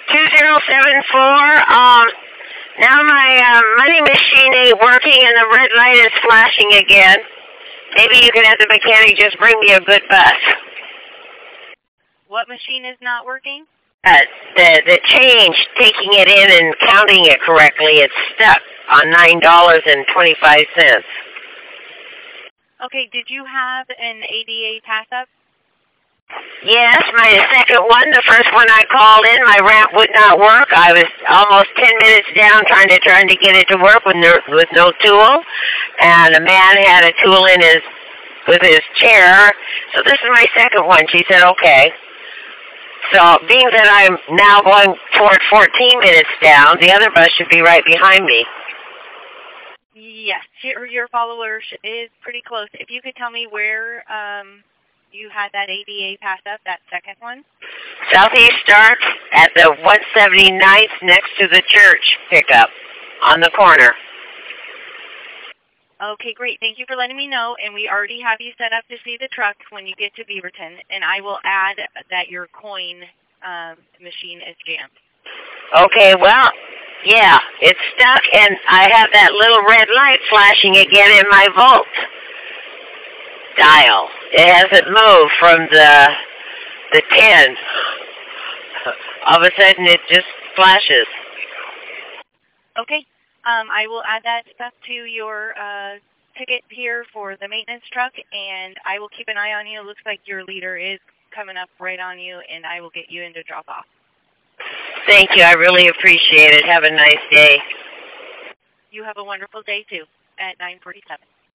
2074. Now my money machine ain't working and the red light is flashing again. Maybe you can have the mechanic just bring me a good bus. What machine is not working? The change, taking it in and counting it correctly, it's stuck on $9.25. Okay, did you have an ADA pass-up? Yes, my second one. The first one I called in, my ramp would not work. I was almost 10 minutes down trying to get it to work with no tool, and a man had a tool in with his chair. So this is my second one. She said, okay. So being that I'm now going toward 14 minutes down, the other bus should be right behind me. Yes, your follower is pretty close. If you could tell me where you had that ADA pass up, that second one? Southeast starts at the 179th next to the church pickup on the corner. Okay, great. Thank you for letting me know, and we already have you set up to see the truck when you get to Beaverton, and I will add that your coin machine is jammed. Okay, well, yeah, it's stuck, and I have that little red light flashing again in my volt dial. It hasn't moved from the 10. All of a sudden, it just flashes. Okay. I will add that stuff to your ticket here for the maintenance truck, and I will keep an eye on you. It looks like your leader is coming up right on you, and I will get you into drop-off. Thank you. I really appreciate it. Have a nice day. You have a wonderful day, too, at 9:47.